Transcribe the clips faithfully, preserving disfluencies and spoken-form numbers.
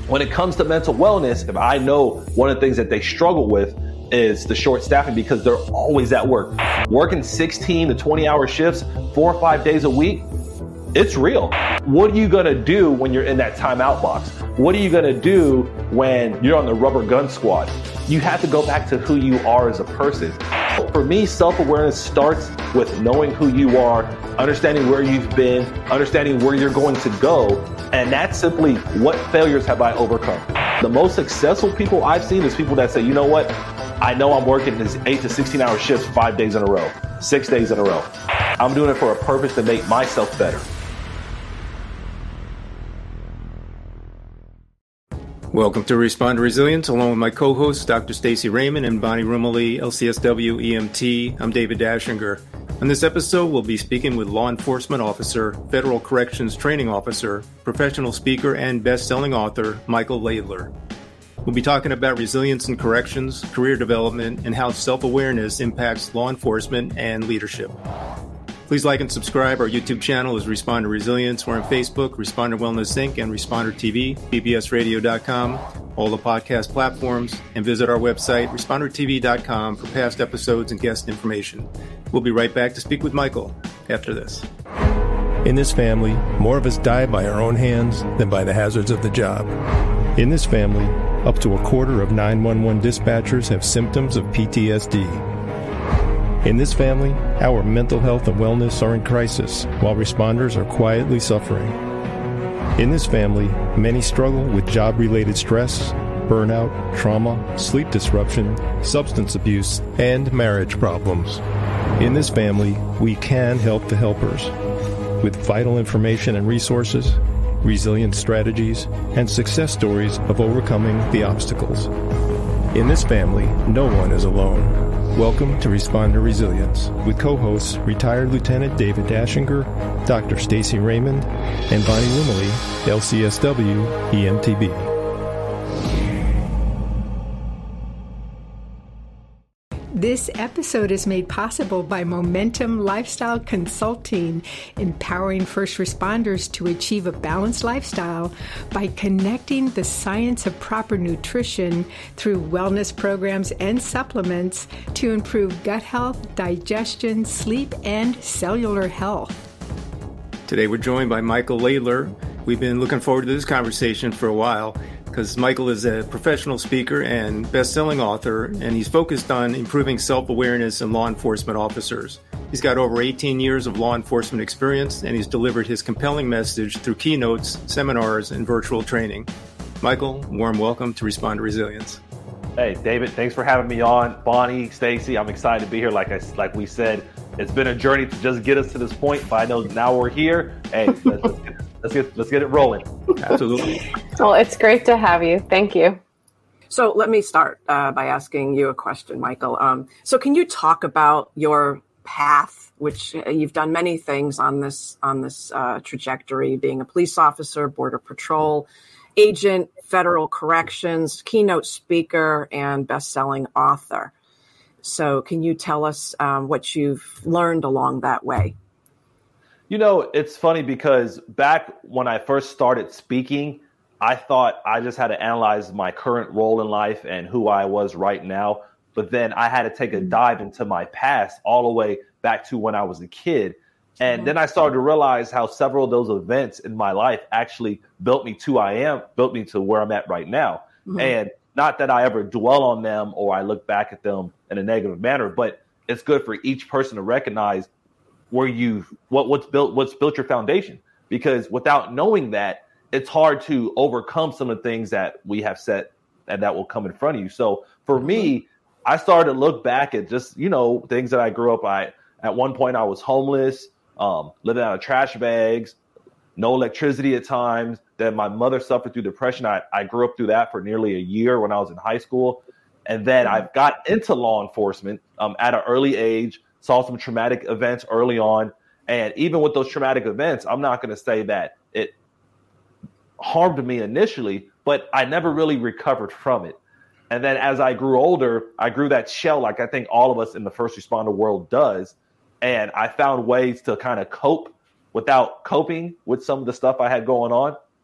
When it comes to mental wellness, if I know one of the things that they struggle with is the short staffing because they're always at work. Working sixteen to twenty hour shifts, four or five days a week, it's real. What are you gonna do when you're in that timeout box? What are you gonna do when you're on the rubber gun squad? You have to go back to who you are as a person. For me, self-awareness starts with knowing who you are, understanding where you've been, understanding where you're going to go. And that's simply, what failures have I overcome? The most successful people I've seen is people that say, you know what? I know I'm working this eight to sixteen hour shifts five days in a row, six days in a row. I'm doing it for a purpose to make myself better. Welcome to Respond to Resilience, along with my co-hosts, Doctor Stacy Raymond and Bonnie Rumley, L C S W E M T. I'm David Dashinger. On this episode, we'll be speaking with law enforcement officer, federal corrections training officer, professional speaker, and best-selling author, Michael Laidler. We'll be talking about resilience in corrections, career development, and how self-awareness impacts law enforcement and leadership. Please like and subscribe. Our YouTube channel is Respond to Resilience. We're on Facebook, Responder Wellness Incorporated, and Responder T V, B B S radio dot com, all the podcast platforms, and visit our website, responder t v dot com, for past episodes and guest information. We'll be right back to speak with Michael after this. In this family, more of us die by our own hands than by the hazards of the job. In this family, up to a quarter of nine one one dispatchers have symptoms of P T S D. In this family, our mental health and wellness are in crisis, while responders are quietly suffering. In this family, many struggle with job-related stress, burnout, trauma, sleep disruption, substance abuse, and marriage problems. In this family, we can help the helpers with vital information and resources, resilient strategies, and success stories of overcoming the obstacles. In this family, no one is alone. Welcome to Respond to Resilience with co-hosts retired Lieutenant David Dashinger, Doctor Stacy Raymond, and Bonnie Rumley, L C S W E M T B. This episode is made possible by Momentum Lifestyle Consulting, empowering first responders to achieve a balanced lifestyle by connecting the science of proper nutrition through wellness programs and supplements to improve gut health, digestion, sleep, and cellular health. Today we're joined by Michael Laidler. We've been looking forward to this conversation for a while, because Michael is a professional speaker and best-selling author, and he's focused on improving self-awareness in law enforcement officers. He's got over eighteen years of law enforcement experience, and he's delivered his compelling message through keynotes, seminars, and virtual training. Michael, warm welcome to Respond to Resilience. Hey, David, thanks for having me on. Bonnie, Stacy, I'm excited to be here. Like I, like we said, it's been a journey to just get us to this point, but I know now we're here. Hey, let's, let's, get, let's get let's get it rolling. Absolutely. Well, it's great to have you. Thank you. So let me start uh, by asking you a question, Michael. Um, so can you talk about your path, which uh, you've done many things on this on this uh, trajectory, being a police officer, border patrol agent, federal corrections, keynote speaker, and best-selling author. So can you tell us um, what you've learned along that way? You know, it's funny because back when I first started speaking, I thought I just had to analyze my current role in life and who I was right now. But then I had to take a dive into my past all the way back to when I was a kid. And then I started to realize how several of those events in my life actually built me to who I am, built me to where I'm at right now. Mm-hmm. And not that I ever dwell on them or I look back at them in a negative manner, but it's good for each person to recognize where you what what's built what's built your foundation. Because without knowing that, it's hard to overcome some of the things that we have set and that will come in front of you. So for me, I started to look back at just, you know, things that I grew up. I at one point I was homeless. Um, living out of trash bags, no electricity at times. Then my mother suffered through depression. I, I grew up through that for nearly a year when I was in high school. And then I got into law enforcement um, at an early age, saw some traumatic events early on. And even with those traumatic events, I'm not going to say that it harmed me initially, but I never really recovered from it. And then as I grew older, I grew that shell like I think all of us in the first responder world does. And I found ways to kind of cope without coping with some of the stuff I had going on.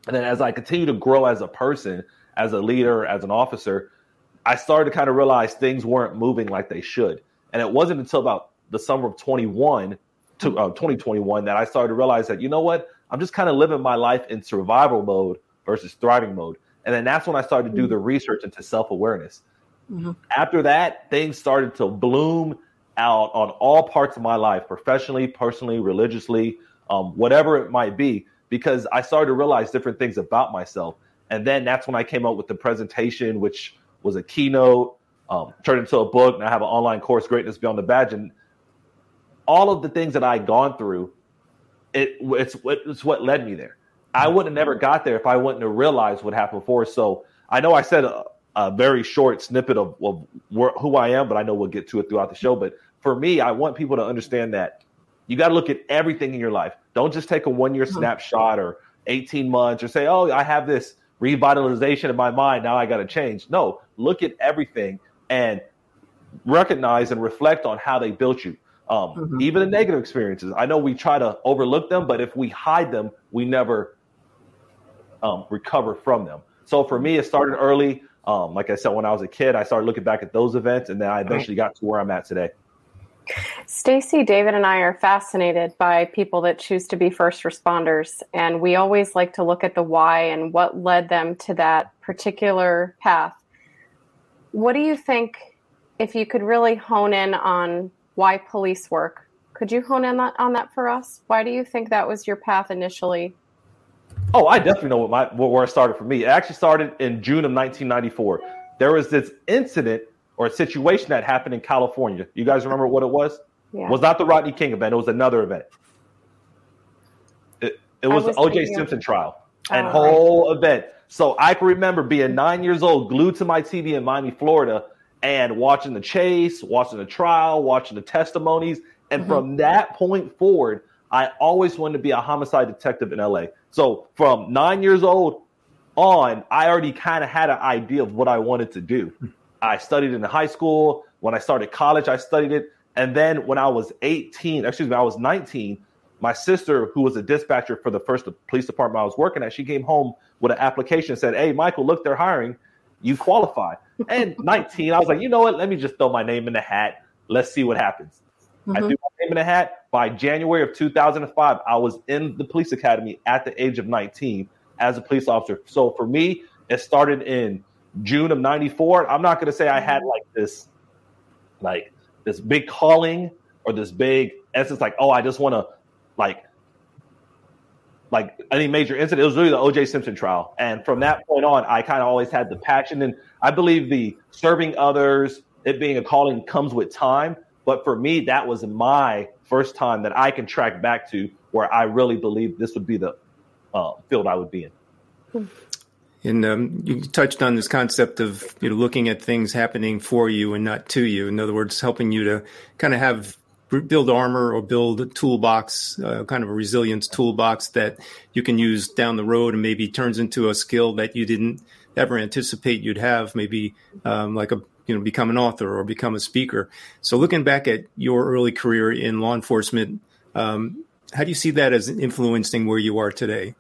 And then as I continue to grow as a person, as a leader, as an officer, I started to kind of realize things weren't moving like they should. And it wasn't until about the summer of twenty-one to uh, twenty twenty-one that I started to realize that, you know what, I'm just kind of living my life in survival mode versus thriving mode. And then that's when I started to do the research into self-awareness. Mm-hmm. After that, things started to bloom out on all parts of my life, professionally, personally, religiously, um, whatever it might be, because I started to realize different things about myself. And then that's when I came up with the presentation, which was a keynote, um, turned into a book, and I have an online course, Greatness Beyond the Badge. And all of the things that I'd gone through, it, it's, it's what led me there. I wouldn't have never got there if I wouldn't have realized what happened before. So I know I said a, a very short snippet of, of who I am, but I know we'll get to it throughout the show. But for me, I want people to understand that you got to look at everything in your life. Don't just take a one-year mm-hmm. snapshot or eighteen months or say, oh, I have this revitalization in my mind. Now I got to change. No, look at everything and recognize and reflect on how they built you. Um, mm-hmm. Even the negative experiences. I know we try to overlook them, but if we hide them, we never um, recover from them. So for me, it started early. Um, like I said, when I was a kid, I started looking back at those events, and then I eventually got to where I'm at today. Stacy, David, and I are fascinated by people that choose to be first responders, and we always like to look at the why and what led them to that particular path. What do you think, if you could really hone in on why police work, could you hone in on that for us? Why do you think that was your path initially? Oh, I definitely know what my where it started for me. It actually started in June of nineteen ninety-four. There was this incident or a situation that happened in California. You guys remember what it was? Yeah. It was not the Rodney King event. It was another event. It, it was, was the O J Simpson of... trial and oh, whole right. event. So I can remember being nine years old, glued to my T V in Miami, Florida, and watching the chase, watching the trial, watching the testimonies. And mm-hmm. from that point forward, I always wanted to be a homicide detective in L A. So from nine years old on, I already kind of had an idea of what I wanted to do. I studied in high school. When I started college, I studied it. And then when I was eighteen, excuse me, I was nineteen, my sister, who was a dispatcher for the first police department I was working at, she came home with an application and said, hey, Michael, look, they're hiring. You qualify. And nineteen, I was like, you know what? Let me just throw my name in the hat. Let's see what happens. Mm-hmm. I threw my name in the hat. By January of two thousand five, I was in the police academy at the age of nineteen as a police officer. So for me, it started in June of ninety-four. I'm not going to say I had like this, like this big calling or this big essence, like, oh, I just want to like, like any major incident. It was really the O J Simpson trial. And from that point on, I kind of always had the passion. And I believe the serving others, it being a calling comes with time. But for me, that was my first time that I can track back to where I really believed this would be the uh, field I would be in. And um, you touched on this concept of, you know, looking at things happening for you and not to you. In other words, helping you to kind of have build armor or build a toolbox, uh, kind of a resilience toolbox that you can use down the road and maybe turns into a skill that you didn't ever anticipate you'd have, maybe um, like a, you know, become an author or become a speaker. So looking back at your early career in law enforcement, um, how do you see that as influencing where you are today?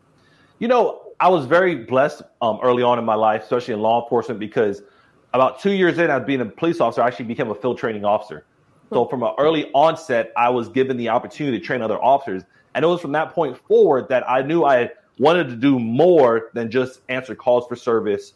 You know, I was very blessed um, early on in my life, especially in law enforcement, because about two years in, I've been a police officer, I actually became a field training officer. So from an early onset, I was given the opportunity to train other officers. And it was from that point forward that I knew I wanted to do more than just answer calls for service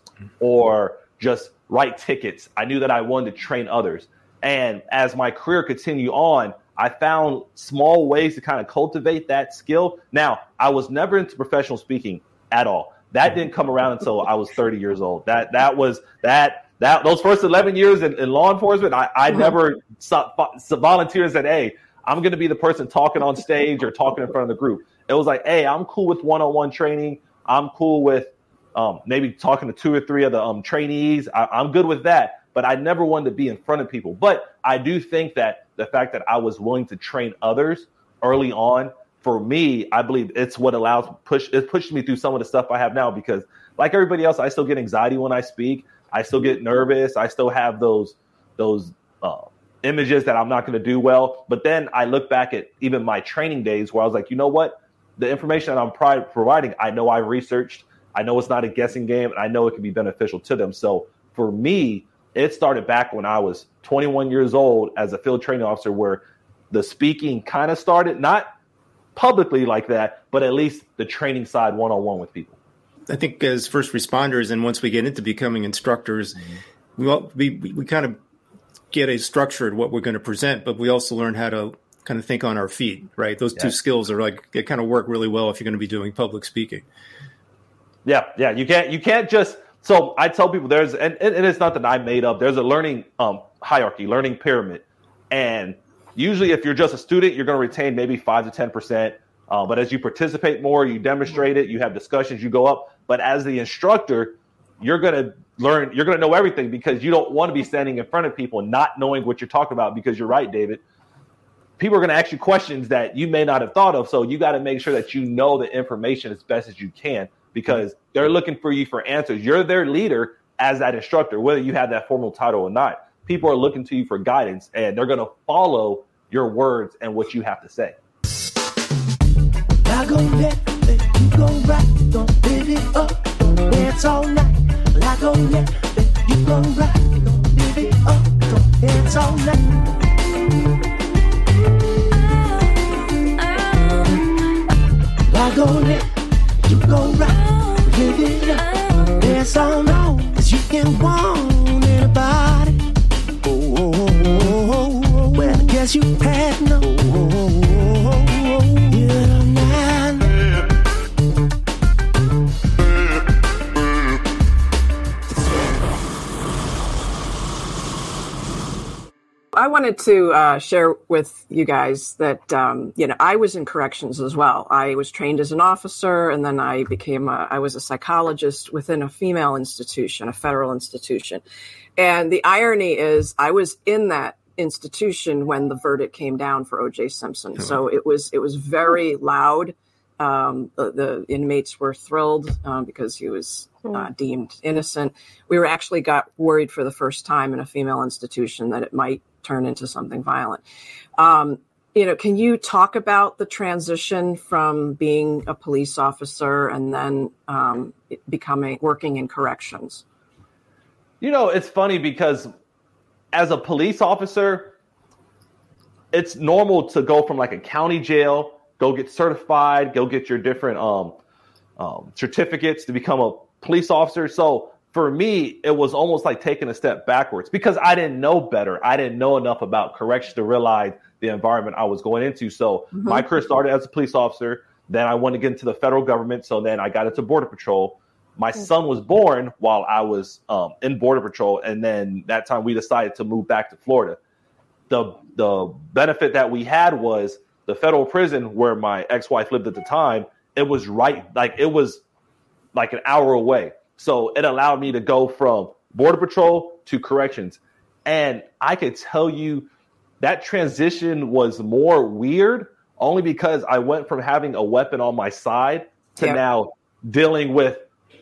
or just write tickets. I knew that I wanted to train others. And as my career continued on, I found small ways to kind of cultivate that skill. Now, I was never into professional speaking at all. That didn't come around until I was thirty years old. That that was that that those first eleven years in, in law enforcement, I, I never volunteered and said, hey, I'm going to be the person talking on stage or talking in front of the group. It was like, hey, I'm cool with one-on-one training. I'm cool with um, maybe talking to two or three of the um, trainees. I, I'm good with that. But I never wanted to be in front of people. But I do think that the fact that I was willing to train others early on, for me, I believe it's what allows push it pushed me through some of the stuff I have now, because like everybody else, I still get anxiety when I speak. I still get nervous. I still have those those uh, images that I'm not going to do well. But then I look back at even my training days where I was like, you know what? the information that I'm pri- providing, I know I researched, I know it's not a guessing game, and I know it can be beneficial to them. So for me, it started back when I was twenty-one years old as a field training officer, where the speaking kind of started, not publicly like that, but at least the training side one-on-one with people. I think as first responders, and once we get into becoming instructors, mm-hmm. we, all, we we kind of get a structure at what we're going to present, but we also learn how to kind of think on our feet, right? Those yeah. two skills are like, they kind of work really well if you're going to be doing public speaking. Yeah, yeah, you can't you can't just. So I tell people there's, and, and it's not that I made up, there's a learning um, hierarchy, learning pyramid. And usually if you're just a student, you're going to retain maybe five to ten percent. Uh, but as you participate more, you demonstrate it, you have discussions, you go up. But as the instructor, you're going to learn, you're going to know everything, because you don't want to be standing in front of people and not knowing what you're talking about, because you're right, David. People are going to ask you questions that you may not have thought of. So you got to make sure that you know the information as best as you can, because they're looking for you for answers. You're their leader as that instructor, whether you have that formal title or not. People are looking to you for guidance, and they're going to follow your words and what you have to say. I gon' let, let you go right, don't live it up, don't dance all night. I gon' let, let you go right, don't live it up, don't dance all night. I gon' let you go right, live it up, dance all night, 'cause you can want anybody. Oh, oh, oh, oh, oh, well, I guess you had no. Oh, oh, oh, oh, oh, yeah, man. I wanted to uh, share with you guys that, um, you know, I was in corrections as well. I was trained as an officer, and then I became a, I was a psychologist within a female institution, a federal institution. And the irony is I was in that institution when the verdict came down for O J Simpson. So it was, it was very loud. Um, the, the inmates were thrilled um, because he was uh, deemed innocent. We were actually got worried for the first time in a female institution that it might turn into something violent. Um, you know, can you talk about the transition from being a police officer and then um, becoming working in corrections? You know, it's funny because as a police officer, it's normal to go from like a county jail, go get certified, go get your different um, um, certificates to become a police officer. So for me, it was almost like taking a step backwards because I didn't know better. I didn't know enough about corrections to realize the environment I was going into. So mm-hmm. my career started as a police officer. Then I wanted to get into the federal government. So then I got into Border Patrol. My mm-hmm. son was born while I was um, in Border Patrol. And then that time we decided to move back to Florida. The, the benefit that we had was the federal prison where my ex-wife lived at the time. It was right, like it was like an hour away. So it allowed me to go from Border Patrol to corrections. And I could tell you that transition was more weird only because I went from having a weapon on my side to yep. now dealing with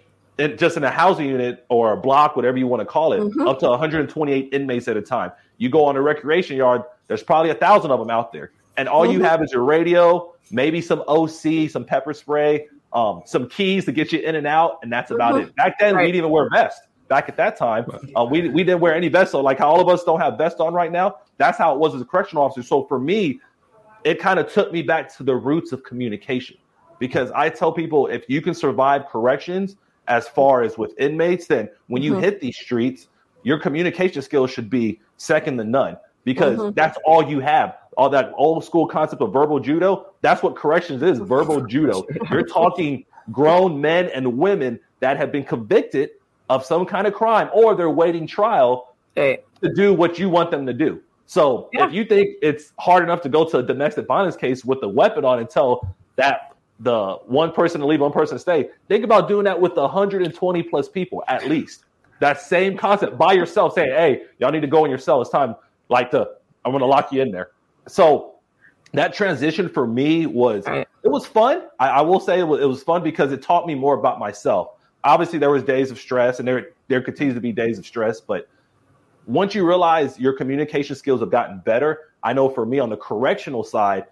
it just in a housing unit or a block, whatever you want to call it, mm-hmm. up to one hundred twenty-eight inmates at a time. You go on a recreation yard, there's probably a thousand of them out there. And all mm-hmm. you have is your radio, maybe some O C, some pepper spray, Um, some keys to get you in and out, and that's about mm-hmm. it. Back then, right. we didn't even wear vests. Back at that time, uh, we we didn't wear any vests. So, like how all of us don't have vests on right now, that's how it was as a correctional officer. So for me, it kind of took me back to the roots of communication, because I tell people if you can survive corrections as far as with inmates, then when you mm-hmm. hit these streets, your communication skills should be second to none, because mm-hmm. that's all you have. All that old school concept of verbal judo, that's what corrections is, verbal judo. You're talking grown men and women that have been convicted of some kind of crime, or they're waiting trial hey. to do what you want them to do. So yeah. if you think it's hard enough to go to a domestic violence case with a weapon on and tell that the one person to leave, one person to stay, think about doing that with one hundred twenty plus people at least. That same concept by yourself, saying, hey, y'all need to go in your cell. It's time, like, to, I'm going to lock you in there. So that transition for me was, right. it was fun. I, I will say it was, it was fun because it taught me more about myself. Obviously, there was days of stress, and there there continues to be days of stress. But once you realize your communication skills have gotten better, I know for me on the correctional side,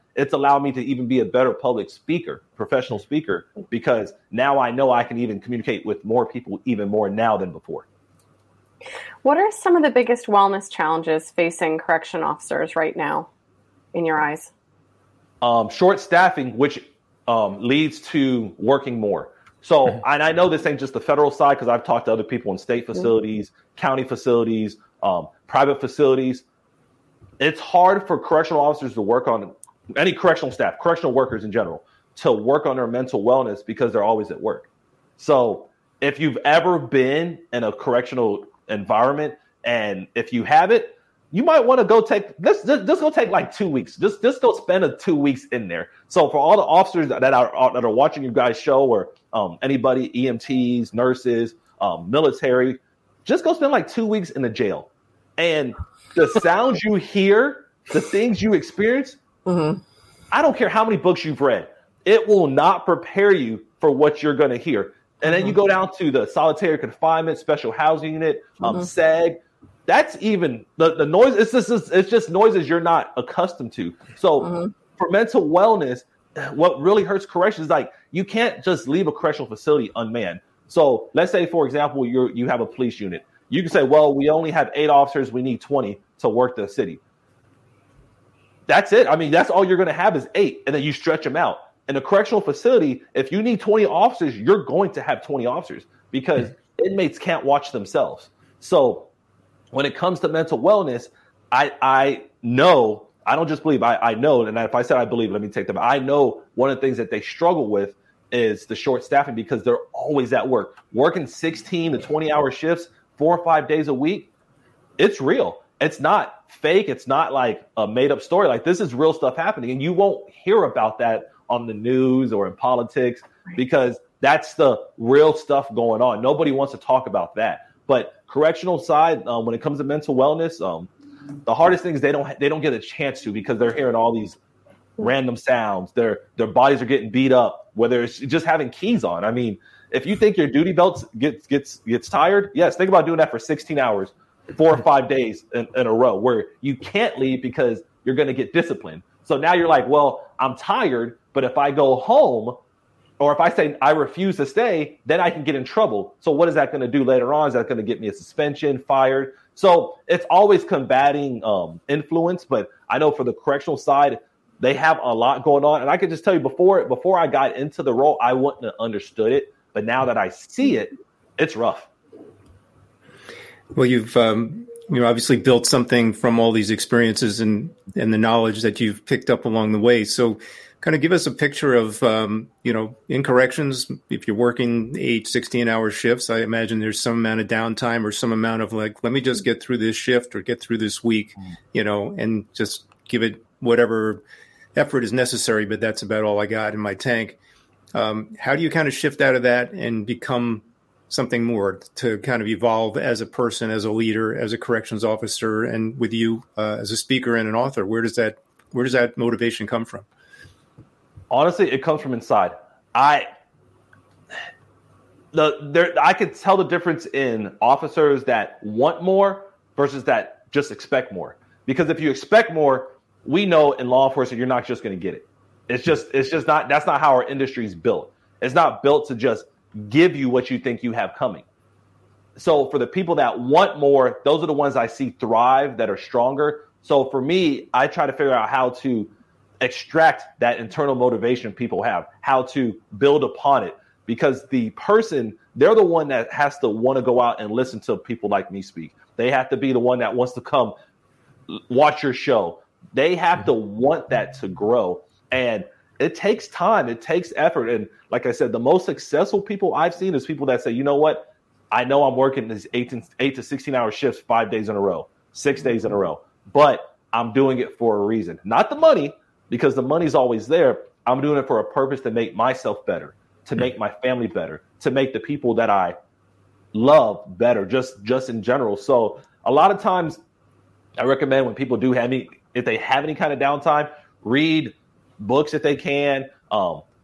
it's allowed me to even be a better public speaker, professional speaker, because now I know I can even communicate with more people even more now than before. What are some of the biggest wellness challenges facing correction officers right now, in your eyes? Um, short staffing, which um, leads to working more. So, and I know this ain't just the federal side, because I've talked to other people in state facilities, county facilities, um, private facilities. It's hard for correctional officers to work on, any correctional staff, correctional workers in general, to work on their mental wellness because they're always at work. So if you've ever been in a correctional environment, and if you have it, you might want to go take this. Just, just go take like two weeks. Just just go spend a two weeks in there. So for all the officers that are that are watching you guys' show, or um, anybody, E M Ts, nurses, um, military, just go spend like two weeks in the jail. And the sounds you hear, the things you experience, mm-hmm. I don't care how many books you've read, it will not prepare you for what you're going to hear. And then mm-hmm. you go down to the solitary confinement, special housing unit, um, mm-hmm. S A G. That's even the, the noise. It's just it's just noises you're not accustomed to. So mm-hmm. for mental wellness, what really hurts corrections is like you can't just leave a correctional facility unmanned. So let's say, for example, you you have a police unit. You can say, well, we only have eight officers. We need twenty to work the city. That's it. I mean, that's all you're going to have is eight, and then you stretch them out. In a correctional facility, if you need twenty officers, you're going to have twenty officers because mm-hmm. inmates can't watch themselves. So when it comes to mental wellness, I I know, I don't just believe, I, I know, and if I said I believe, let me take them. I know one of the things that they struggle with is the short staffing because they're always at work. Working sixteen to twenty hour shifts, four or five days a week, it's real. It's not fake. It's not like a made up story. Like this is real stuff happening, and you won't hear about that on the news or in politics because that's the real stuff going on. Nobody wants to talk about that. But correctional side, um, when it comes to mental wellness, um, the hardest thing is they don't they don't get a chance to because they're hearing all these random sounds. Their their bodies are getting beat up, whether it's just having keys on. I mean, if you think your duty belt gets gets gets tired, yes, think about doing that for sixteen hours, four or five days in, in a row, where you can't leave because you're going to get disciplined. So now you're like, well, I'm tired, but if I go home, or if I say I refuse to stay, then I can get in trouble. So what is that going to do later on? Is that going to get me a suspension, fired? So it's always combating um, influence. But I know for the correctional side, they have a lot going on. And I can just tell you before before I got into the role, I wouldn't have understood it. But now that I see it, it's rough. Well, you've um, you know obviously built something from all these experiences and and the knowledge that you've picked up along the way. So kind of give us a picture of, um, you know, in corrections, if you're working eight, sixteen hour shifts, I imagine there's some amount of downtime or some amount of like, let me just get through this shift or get through this week, you know, and just give it whatever effort is necessary. But that's about all I got in my tank. Um, how do you kind of shift out of that and become something more to kind of evolve as a person, as a leader, as a corrections officer, and with you uh, as a speaker and an author? Where does that, where does that motivation come from? Honestly, it comes from inside. I the there I could tell the difference in officers that want more versus that just expect more. Because if you expect more, we know in law enforcement you're not just going to get it. It's just it's just not that's not how our industry is built. It's not built to just give you what you think you have coming. So for the people that want more, those are the ones I see thrive, that are stronger. So for me, I try to figure out how to extract that internal motivation people have, how to build upon it, because the person, they're the one that has to want to go out and listen to people like me speak. They have to be the one that wants to come watch your show. They have to want that to grow. And it takes time. It takes effort. And like I said, the most successful people I've seen is people that say, you know what? I know I'm working these eight to, eight to sixteen hour shifts, five days in a row, six days in a row, but I'm doing it for a reason. Not the money, because the money's always there. I'm doing it for a purpose to make myself better, to make my family better, to make the people that I love better, just, just in general. So a lot of times I recommend when people do have any, if they have any kind of downtime, read books if they can, um,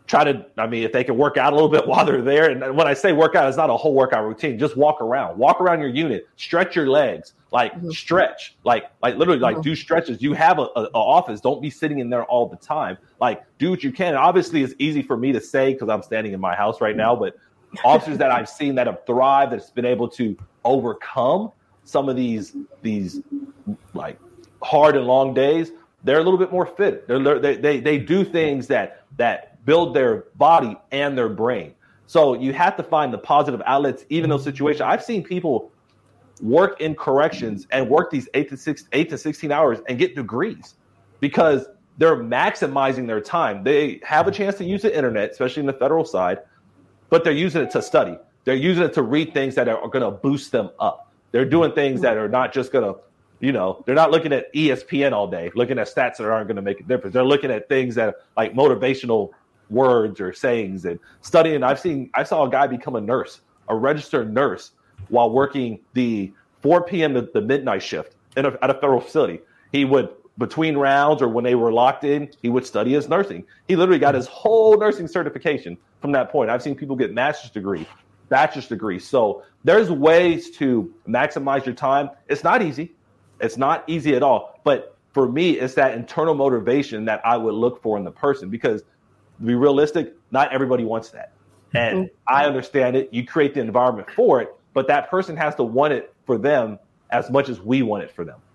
try to, I mean, if they can work out a little bit while they're there. And when I say workout, it's not a whole workout routine. Just walk around, walk around your unit, stretch your legs, like mm-hmm. stretch, like, like literally like mm-hmm. do stretches. You have a, a, a office. Don't be sitting in there all the time. Like do what you can. And obviously it's easy for me to say because I'm standing in my house right now, but officers that I've seen that have thrived, that's been able to overcome some of these, these like hard and long days, they're a little bit more fit. They're, they, they, they do things that, that, build their body and their brain. So you have to find the positive outlets, even in those situations. I've seen people work in corrections and work these eight to six, eight to sixteen hours and get degrees because they're maximizing their time. They have a chance to use the internet, especially in the federal side, but they're using it to study. They're using it to read things that are, are going to boost them up. They're doing things that are not just going to, you know, they're not looking at E S P N all day, looking at stats that aren't going to make a difference. They're looking at things that are like motivational words or sayings and studying. I've seen, I saw a guy become a nurse, a registered nurse while working the four p.m. to the midnight shift in a, at a federal facility. He would, between rounds or when they were locked in, he would study his nursing. He literally got his whole nursing certification from that point. I've seen people get master's degree, bachelor's degree. So there's ways to maximize your time. It's not easy. It's not easy at all. But for me, it's that internal motivation that I would look for in the person because to be realistic, not everybody wants that. And mm-hmm. I understand it. You create the environment for it, but that person has to want it for them as much as we want it for them.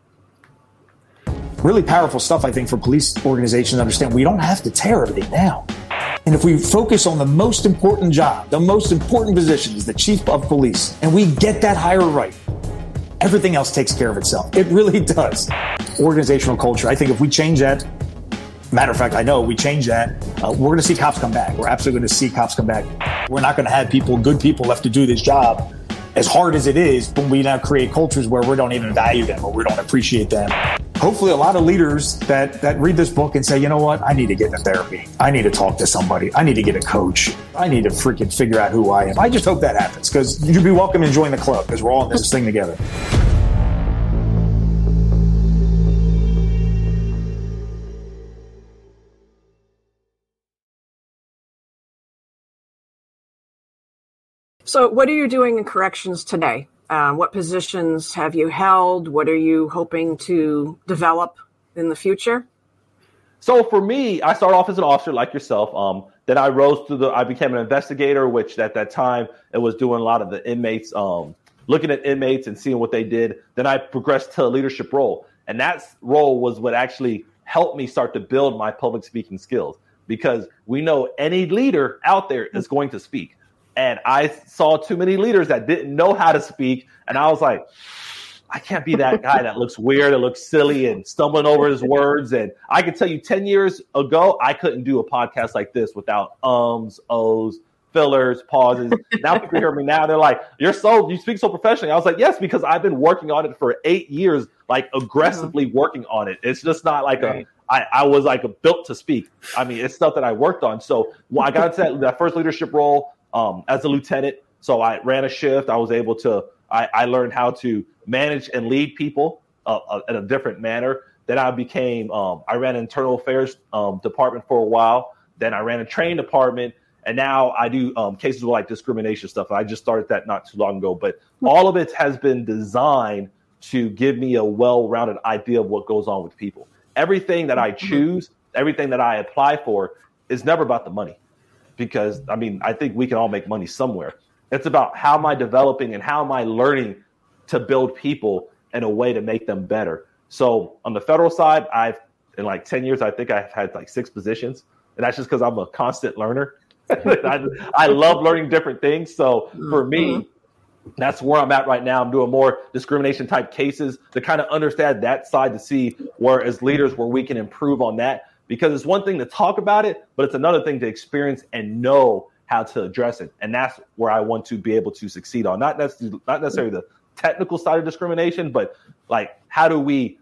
Really powerful stuff, I think, for police organizations to understand. We don't have to tear everything down. And if we focus on the most important job, the most important position is the chief of police, and we get that hire right, everything else takes care of itself. It really does. Organizational culture. I think if we change that, matter of fact, I know we change that, uh, we're going to see cops come back. We're absolutely going to see cops come back. We're not going to have people, good people left to do this job as hard as it is, but we now create cultures where we don't even value them or we don't appreciate them. Hopefully a lot of leaders that, that read this book and say, you know what, I need to get into therapy. I need to talk to somebody. I need to get a coach. I need to freaking figure out who I am. I just hope that happens because you'd be welcome to join the club because we're all in this thing together. So what are you doing in corrections today? Um, what positions have you held? What are you hoping to develop in the future? So for me, I started off as an officer like yourself. Um, then I rose to the, I became an investigator, which at that time it was doing a lot of the inmates, um, looking at inmates and seeing what they did. Then I progressed to a leadership role. And that role was what actually helped me start to build my public speaking skills because we know any leader out there is going to speak. And I saw too many leaders that didn't know how to speak. And I was like, I can't be that guy that looks weird and looks silly and stumbling over his words. And I can tell you ten years ago, I couldn't do a podcast like this without ums, ohs, fillers, pauses. Now people hear me now. They're like, you're so, you speak so professionally. I was like, yes, because I've been working on it for eight years, like aggressively mm-hmm. working on it. It's just not like right. a, I, I was like a built to speak. I mean, it's stuff that I worked on. So when I got into that, that first leadership role, Um, as a lieutenant. So I ran a shift. I was able to, I, I learned how to manage and lead people uh, uh, in a different manner. Then I became, um, I ran an internal affairs um, department for a while. Then I ran a training department. And now I do um, cases with like discrimination stuff. I just started that not too long ago. But all of it has been designed to give me a well-rounded idea of what goes on with people. Everything that I choose, everything that I apply for is never about the money. Because, I mean, I think we can all make money somewhere. It's about how am I developing and how am I learning to build people in a way to make them better. So on the federal side, I've, in like ten years, I think I've had like six positions. And that's just because I'm a constant learner. I, I love learning different things. So for me, that's where I'm at right now. I'm doing more discrimination type cases to kind of understand that side to see where as leaders where we can improve on that. Because it's one thing to talk about it, but it's another thing to experience and know how to address it. And that's where I want to be able to succeed on. Not necessarily, not necessarily the technical side of discrimination, but like how do we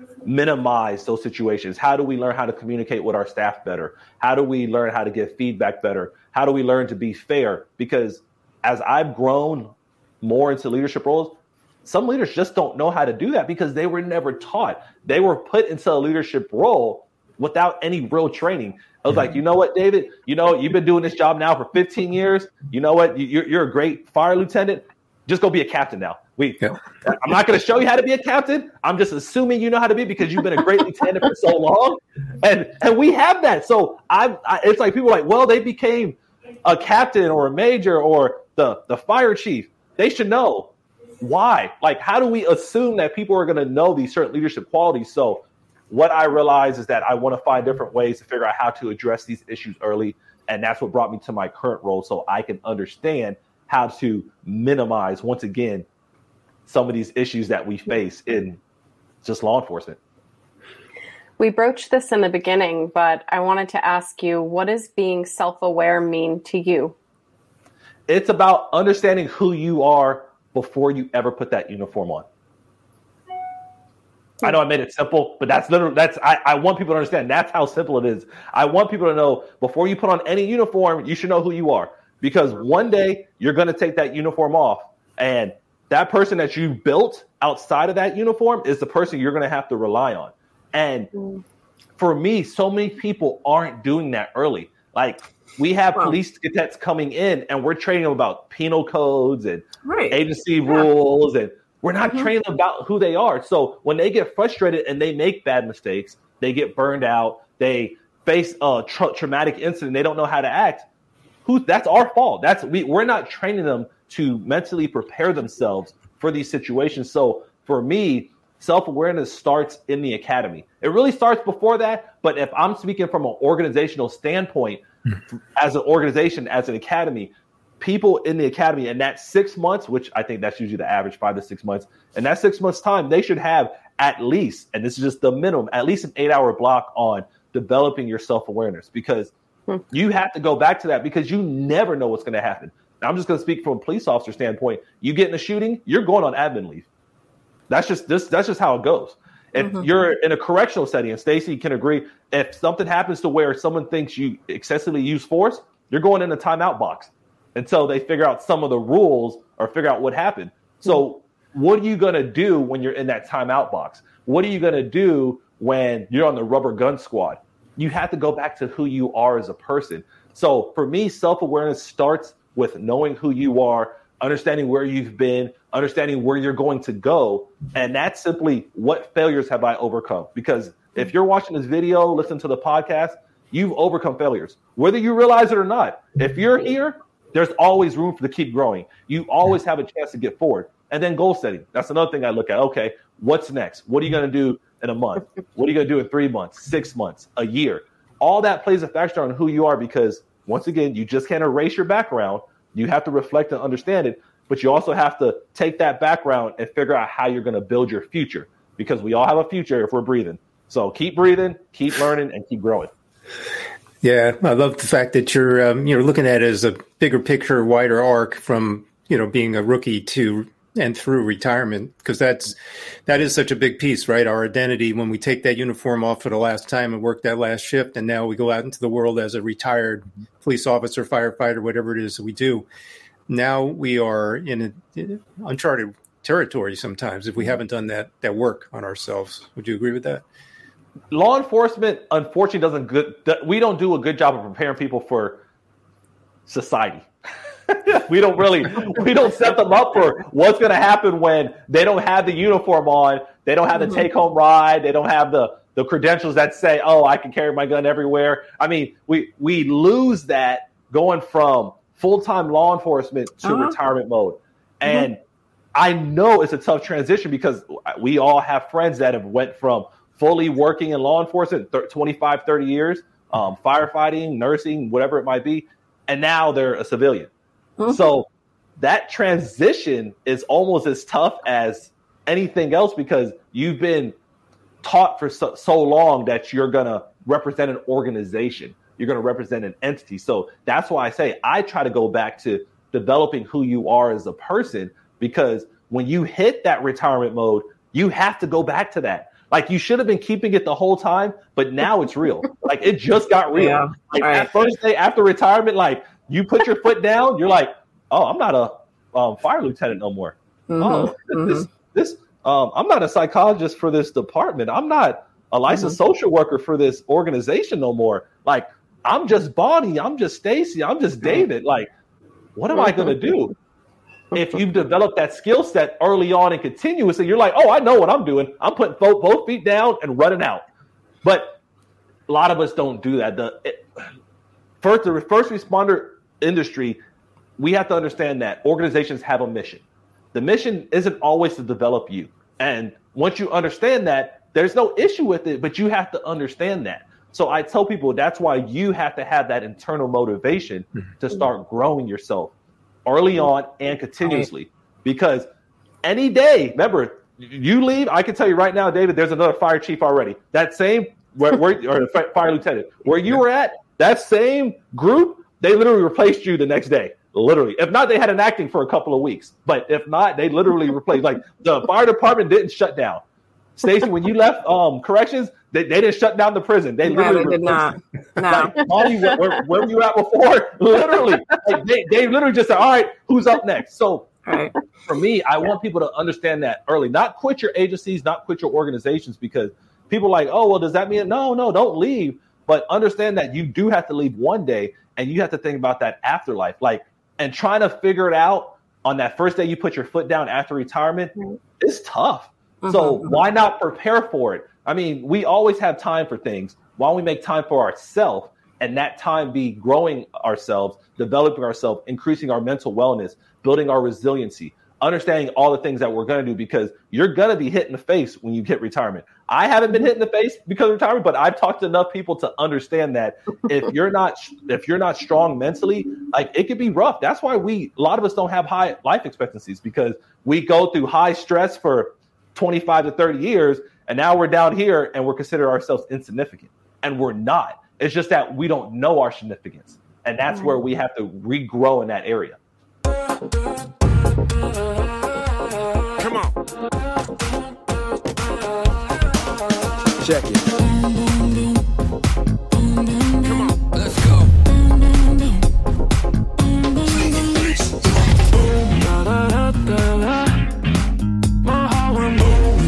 minimize those situations? How do we learn how to communicate with our staff better? How do we learn how to give feedback better? How do we learn to be fair? Because as I've grown more into leadership roles, some leaders just don't know how to do that because they were never taught. They were put into a leadership role without any real training. I was like, you know what, David? You know, you've been doing this job now for fifteen years. You know what? You're, you're a great fire lieutenant. Just go be a captain now. We, yeah. I'm not going to show you how to be a captain. I'm just assuming you know how to be because you've been a great lieutenant for so long. And and we have that. So I, I it's like people are like, well, they became a captain or a major or the, the fire chief. They should know why. Like, how do we assume that people are going to know these certain leadership qualities? So what I realize is that I want to find different ways to figure out how to address these issues early. And that's what brought me to my current role, so I can understand how to minimize, once again, some of these issues that we face in just law enforcement. We broached this in the beginning, but I wanted to ask you, what does being self-aware mean to you? It's about understanding who you are before you ever put that uniform on. I know I made it simple, but that's literally, that's, I, I want people to understand that's how simple it is. I want people to know before you put on any uniform, you should know who you are, because one day you're going to take that uniform off, and that person that you built outside of that uniform is the person you're going to have to rely on. And mm. for me, so many people aren't doing that early. Like, we have wow. police cadets coming in and we're training them about penal codes and right. agency yeah. rules, and we're not mm-hmm. training them about who they are. So when they get frustrated and they make bad mistakes, they get burned out, they face a tra- traumatic incident, they don't know how to act. Who? That's our fault. That's we. We're not training them to mentally prepare themselves for these situations. So for me, self-awareness starts in the academy. It really starts before that. But if I'm speaking from an organizational standpoint, as an organization, as an academy, people in the academy in that six months, which I think that's usually the average, five to six months, in that six months time, they should have at least, and this is just the minimum, at least an eight hour block on developing your self-awareness, because hmm. you have to go back to that, because you never know what's going to happen. Now, I'm just going to speak from a police officer standpoint. You get in a shooting, you're going on admin leave. That's just this. That's just how it goes. If mm-hmm. you're in a correctional setting, and Stacey can agree, if something happens to where someone thinks you excessively use force, you're going in the timeout box until they figure out some of the rules or figure out what happened. So what are you going to do when you're in that timeout box? What are you going to do when you're on the rubber gun squad? You have to go back to who you are as a person. So for me, self-awareness starts with knowing who you are, understanding where you've been, understanding where you're going to go. And that's simply, what failures have I overcome? Because if you're watching this video, listen to the podcast, you've overcome failures, whether you realize it or not. If you're here, there's always room for to keep growing. You always have a chance to get forward. And then goal setting. That's another thing I look at. Okay, what's next? What are you going to do in a month? What are you going to do in three months, six months, a year? All that plays a factor on who you are, because once again, you just can't erase your background. You have to reflect and understand it, but you also have to take that background and figure out how you're going to build your future, because we all have a future if we're breathing. So keep breathing, keep learning, and keep growing. Yeah, I love the fact that you're um, you're looking at it as a bigger picture, wider arc from, you know, being a rookie to and through retirement, because that's that is such a big piece, right? Our identity, when we take that uniform off for the last time and work that last shift, and now we go out into the world as a retired police officer, firefighter, whatever it is that we do. Now we are in, a, in uncharted territory sometimes if we haven't done that that work on ourselves. Would you agree with that? Law enforcement, unfortunately, doesn't good. We don't do a good job of preparing people for society. we don't really, we don't set them up for what's going to happen when they don't have the uniform on. They don't have the take home ride. They don't have the, the credentials that say, oh, I can carry my gun everywhere. I mean, we, we lose that going from full-time law enforcement to uh-huh. retirement mode. And mm-hmm. I know it's a tough transition, because we all have friends that have went from fully working in law enforcement, twenty-five, thirty years, um, firefighting, nursing, whatever it might be, and now they're a civilian. Mm-hmm. So that transition is almost as tough as anything else, because you've been taught for so, so long that you're going to represent an organization. You're going to represent an entity. So that's why I say I try to go back to developing who you are as a person, because when you hit that retirement mode, you have to go back to that. Like, you should have been keeping it the whole time, but now it's real. Like, it just got real. Yeah. Like, right. That first day after retirement, like, you put your foot down, you're like, oh, I'm not a um, fire lieutenant no more. Mm-hmm. Oh, mm-hmm. this, this, um, I'm not a psychologist for this department. I'm not a licensed mm-hmm. social worker for this organization no more. Like, I'm just Bonnie, I'm just Stacy, I'm just David. Like, what am I going to do? If you've developed that skill set early on and continuously, you're like, oh, I know what I'm doing. I'm putting both, both feet down and running out. But a lot of us don't do that. The it, first, the first responder industry, we have to understand that organizations have a mission. The mission isn't always to develop you. And once you understand that, there's no issue with it, but you have to understand that. So I tell people that's why you have to have that internal motivation to start growing yourself early on and continuously. Because any day, remember, you leave, I can tell you right now, David, there's another fire chief already. That same, where, where, or the fire lieutenant, where you were at, that same group, they literally replaced you the next day. Literally. If not, they had an acting for a couple of weeks. But if not, they literally replaced. Like, the fire department didn't shut down. Stacey, when you left um, corrections, they, they didn't shut down the prison. They no, literally they did not. No. Like, Molly, where, where, where were you at before? Literally. Like, they, they literally just said, all right, who's up next? So right. for me, I want people to understand that early. Not quit your agencies, not quit your organizations, because people are like, oh, well, does that mean? No, no, don't leave. But understand that you do have to leave one day, and you have to think about that afterlife. Like, and trying to figure it out on that first day you put your foot down after retirement mm-hmm. is tough. Mm-hmm. So why not prepare for it? I mean, we always have time for things. Why don't we make time for ourselves, and that time be growing ourselves, developing ourselves, increasing our mental wellness, building our resiliency, understanding all the things that we're going to do, because you're going to be hit in the face when you hit retirement. I haven't been hit in the face because of retirement, but I've talked to enough people to understand that if you're not if you're not strong mentally, like, it could be rough. That's why we a lot of us don't have high life expectancies, because we go through high stress for twenty-five to thirty years, and now we're down here and we're considering ourselves insignificant, and we're not. It's just that we don't know our significance, and that's where we have to regrow in that area. Come on. Check it. Come on, let's go. My heart went boom.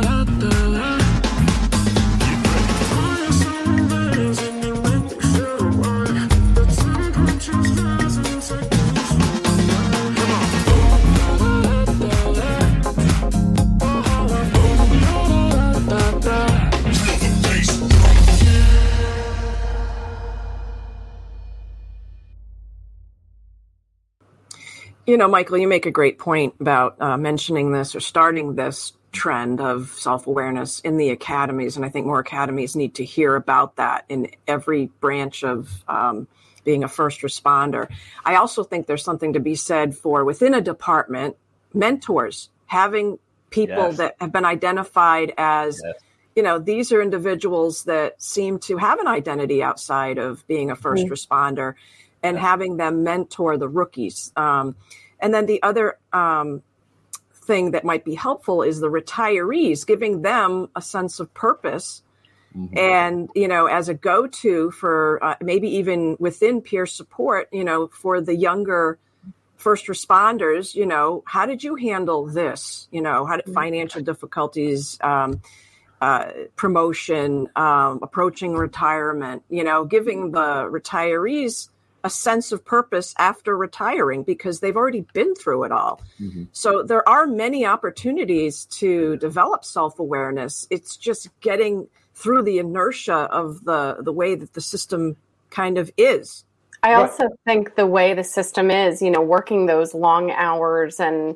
You know, Michael, you make a great point about uh, mentioning this or starting this trend of self-awareness in the academies. And I think more academies need to hear about that in every branch of um, being a first responder. I also think there's something to be said for, within a department, mentors, having people yes. that have been identified as, yes. you know, these are individuals that seem to have an identity outside of being a first mm-hmm. responder, and yeah. having them mentor the rookies. Um, and then the other um, thing that might be helpful is the retirees, giving them a sense of purpose mm-hmm. and, you know, as a go-to for uh, maybe even within peer support, you know, for the younger first responders, you know, how did you handle this? You know, how did financial difficulties, um, uh, promotion, um, approaching retirement, you know, giving the retirees a sense of purpose after retiring, because they've already been through it all. Mm-hmm. So there are many opportunities to develop self-awareness. It's just getting through the inertia of the, the way that the system kind of is. I also think the way the system is, you know, working those long hours and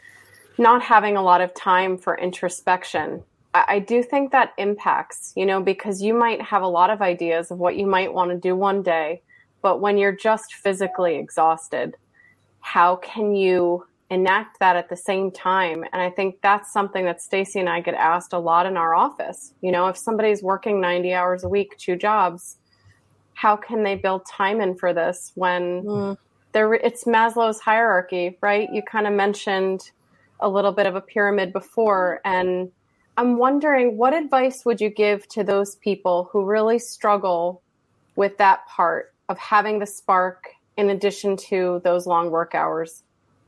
not having a lot of time for introspection, I, I do think that impacts, you know, because you might have a lot of ideas of what you might want to do one day, but when you're just physically exhausted, how can you enact that at the same time? And I think that's something that Stacy and I get asked a lot in our office. You know, if somebody's working ninety hours a week, two jobs, how can they build time in for this when mm. there? It's Maslow's hierarchy, right? You kind of mentioned a little bit of a pyramid before, and I'm wondering, what advice would you give to those people who really struggle with that part of having the spark in addition to those long work hours?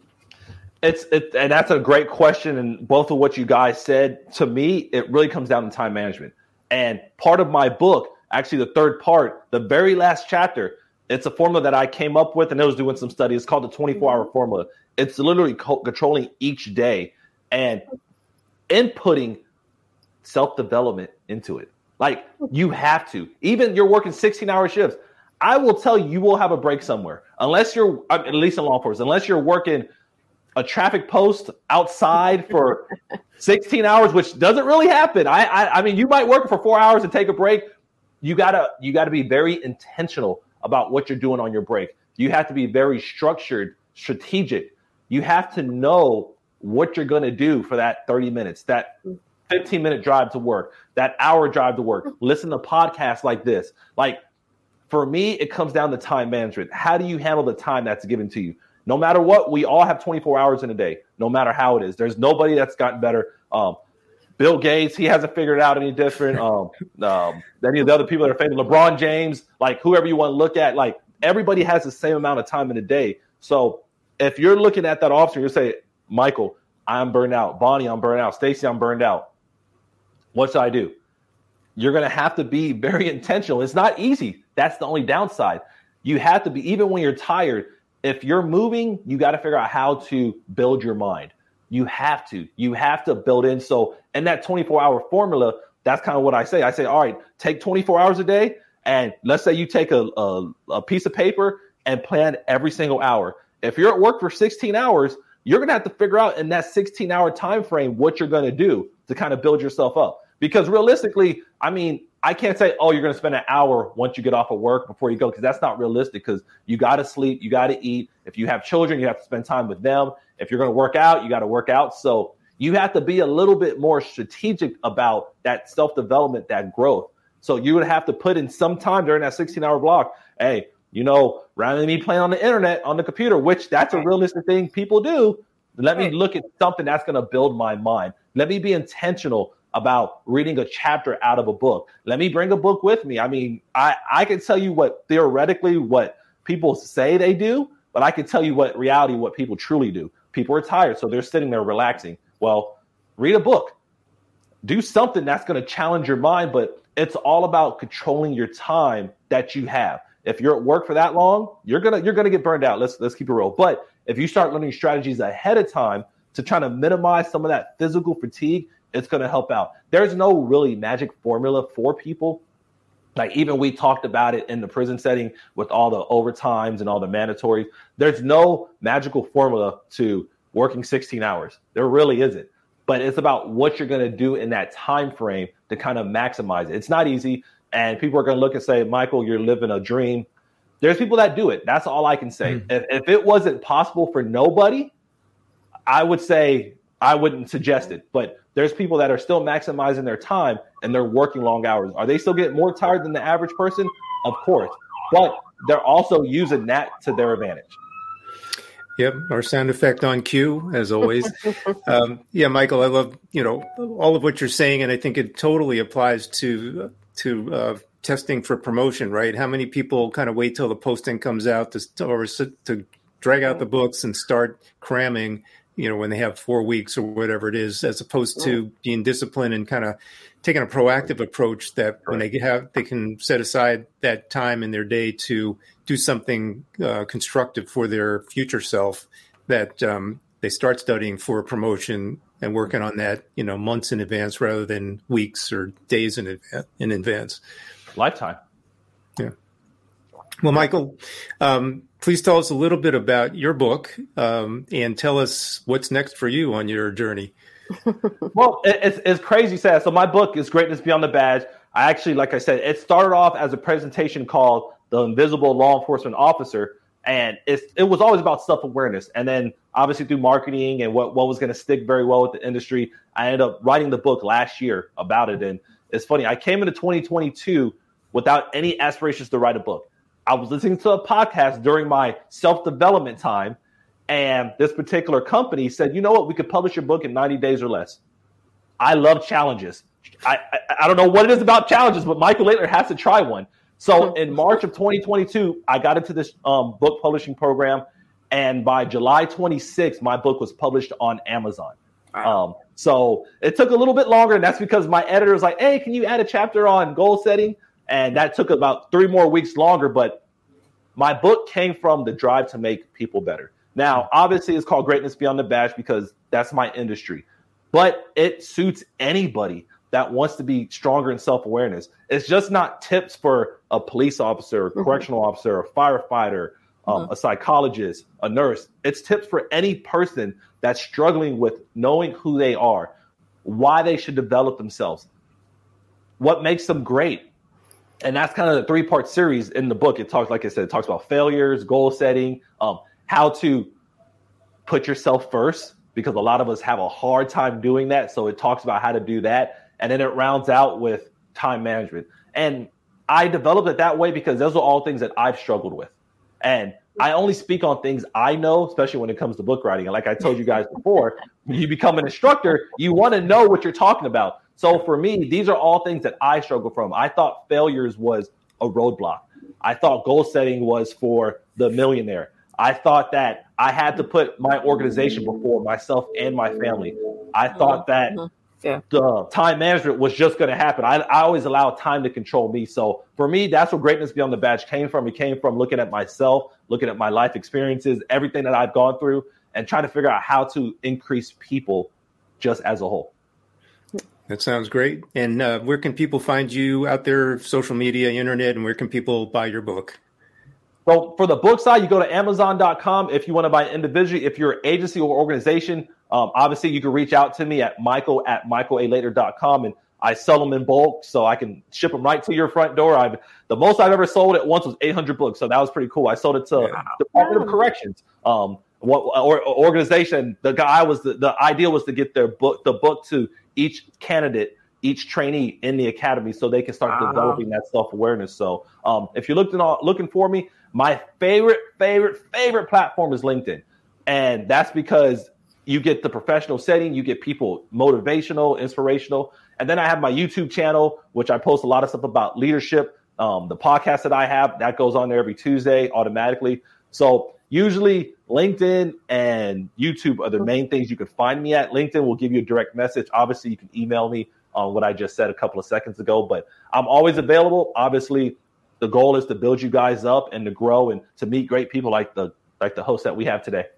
It's it, and that's a great question. And both of what you guys said, to me, it really comes down to time management. And part of my book actually the third part, the very last chapter, it's a formula that I came up with and I was doing some study. It's called the twenty-four hour formula. It's literally co- controlling each day and inputting self-development into it. Like you have to, even you're working sixteen hour shifts. I will tell you, you will have a break somewhere, unless you're, at least in law enforcement, unless you're working a traffic post outside for sixteen hours, which doesn't really happen. I, I, I mean, you might work for four hours and take a break. You gotta, you gotta be very intentional about what you're doing on your break. You have to be very structured, strategic. You have to know what you're going to do for that thirty minutes, that fifteen minute drive to work, that hour drive to work. Listen to podcasts like this. Like for me, it comes down to time management. How do you handle the time that's given to you? No matter what, we all have twenty-four hours in a day, no matter how it is. There's nobody that's gotten better. Um, Bill Gates, he hasn't figured it out any different. Um, um, any of the other people that are famous, LeBron James, like whoever you want to look at, like everybody has the same amount of time in a day. So if you're looking at that officer, you say, Michael, I'm burned out. Bonnie, I'm burned out. Stacy, I'm burned out. What should I do? You're going to have to be very intentional. It's not easy. That's the only downside. You have to be, even when you're tired, if you're moving, you got to figure out how to build your mind. You have to. You have to build in. So in that twenty-four hour formula, that's kind of what I say. I say, all right, take twenty-four hours a day. And let's say you take a, a, a piece of paper and plan every single hour. If you're at work for sixteen hours, you're going to have to figure out in that sixteen hour time frame what you're going to do to kind of build yourself up. Because realistically, I mean, I can't say, oh, you're going to spend an hour once you get off of work before you go, because that's not realistic, because you got to sleep, you got to eat. If you have children, you have to spend time with them. If you're going to work out, you got to work out. So you have to be a little bit more strategic about that self-development, that growth. So you would have to put in some time during that sixteen hour block. Hey, you know, rather than me playing on the internet, on the computer, which that's a realistic thing people do, let me look at something that's going to build my mind. Let me be intentional about reading a chapter out of a book. Let me bring a book with me. I mean, I, I can tell you what theoretically what people say they do, but I can tell you what reality, what people truly do. People are tired, so they're sitting there relaxing. Well, read a book. Do something that's going to challenge your mind, but it's all about controlling your time that you have. If you're at work for that long, you're gonna you're gonna get burned out. Let's let's keep it real. But if you start learning strategies ahead of time to try to minimize some of that physical fatigue, it's going to help out. There's no really magic formula for people. Like even we talked about it in the prison setting with all the overtimes and all the mandatories. There's no magical formula to working sixteen hours. There really isn't. But it's about what you're going to do in that time frame to kind of maximize it. It's not easy. And people are going to look and say, Michael, you're living a dream. There's people that do it. That's all I can say. Mm-hmm. If, if it wasn't possible for nobody, I would say I wouldn't suggest it. But there's people that are still maximizing their time and they're working long hours. Are they still getting more tired than the average person? Of course. But they're also using that to their advantage. Yep, our sound effect on cue, as always. um, yeah, Michael, I love, you know, all of what you're saying, and I think it totally applies to to uh, testing for promotion, right? How many people kind of wait till the posting comes out to or to drag out the books and start cramming, you know, when they have four weeks or whatever it is, as opposed to being disciplined and kind of taking a proactive approach that when they have, they can set aside that time in their day to do something uh, constructive for their future self, that um, they start studying for a promotion and working on that, you know, months in advance rather than weeks or days in, adva- in advance. Lifetime. Yeah. Well, Michael, um, please tell us a little bit about your book um, and tell us what's next for you on your journey. Well, it's, it's crazy sad. So my book is Greatness Beyond the Badge. I actually, like I said, it started off as a presentation called The Invisible Law Enforcement Officer. And it's, it was always about self-awareness. And then obviously through marketing and what, what was going to stick very well with the industry, I ended up writing the book last year about it. And it's funny, I came into twenty twenty-two without any aspirations to write a book. I was listening to a podcast during my self-development time, and this particular company said, you know what, we could publish your book in ninety days or less. I love challenges. I, I, I don't know what it is about challenges, but Michael Laitler has to try one. So in March of twenty twenty-two, I got into this um, book publishing program, and by July twenty-sixth, my book was published on Amazon. Wow. Um, so it took a little bit longer, and that's because my editor was like, hey, can you add a chapter on goal setting? And that took about three more weeks longer. But my book came from the drive to make people better. Now, obviously, it's called Greatness Beyond the Badge because that's my industry. But it suits anybody that wants to be stronger in self-awareness. It's just not tips for a police officer, a correctional mm-hmm. officer, a firefighter, um, mm-hmm. a psychologist, a nurse. It's tips for any person that's struggling with knowing who they are, why they should develop themselves, what makes them great. And that's kind of the three-part series in the book. It talks, like I said, it talks about failures, goal setting, um, how to put yourself first, because a lot of us have a hard time doing that. So it talks about how to do that. And then it rounds out with time management. And I developed it that way because those are all things that I've struggled with. And I only speak on things I know, especially when it comes to book writing. And like I told you guys before, when you become an instructor, you want to know what you're talking about. So for me, these are all things that I struggle from. I thought failures was a roadblock. I thought goal setting was for the millionaire. I thought that I had to put my organization before myself and my family. I thought that yeah. the time management was just going to happen. I, I always allow time to control me. So for me, that's where Greatness Beyond the Badge came from. It came from looking at myself, looking at my life experiences, everything that I've gone through, and trying to figure out how to increase people just as a whole. That sounds great. And uh, where can people find you out there, social media, internet, and where can people buy your book? So for the book side, you go to amazon dot com if you want to buy individually. If you're an agency or organization, um, obviously you can reach out to me at michael at michael a later dot com, and I sell them in bulk, so I can ship them right to your front door. I've the most I've ever sold at once was eight hundred books, so that was pretty cool. I sold it to wow. Department of Corrections, um, what or, or organization. The guy was the, the idea was to get their book, the book to each candidate, each trainee in the academy, so they can start wow. developing that self-awareness. So um, if you're looking looking for me, my favorite, favorite, favorite platform is LinkedIn. And that's because you get the professional setting, you get people motivational, inspirational. And then I have my YouTube channel, which I post a lot of stuff about leadership. Um, the podcast that I have, that goes on there every Tuesday automatically. So usually LinkedIn and YouTube are the main things you can find me at. LinkedIn will give you a direct message. Obviously, you can email me on what I just said a couple of seconds ago, but I'm always available. Obviously, the goal is to build you guys up and to grow and to meet great people like the like the host that we have today.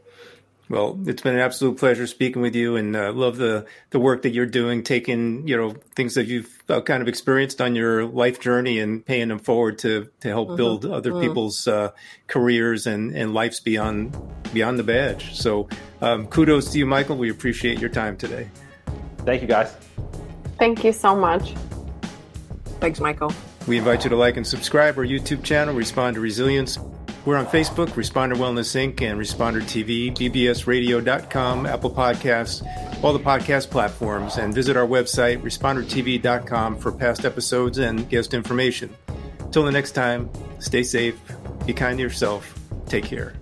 Well, it's been an absolute pleasure speaking with you, and uh, love the the work that you're doing, taking you know things that you've uh, kind of experienced on your life journey and paying them forward to to help mm-hmm. build other mm-hmm. people's uh, careers and, and lives beyond beyond the badge. So um, kudos to you, Michael. We appreciate your time today. Thank you, guys. Thank you so much. Thanks, Michael. We invite you to like and subscribe our YouTube channel, Respond to Resilience. We're on Facebook, Responder Wellness Incorporated, and Responder T V, B B S radio dot com, Apple Podcasts, all the podcast platforms, and visit our website, responder t v dot com, for past episodes and guest information. Until the next time, stay safe, be kind to yourself, take care.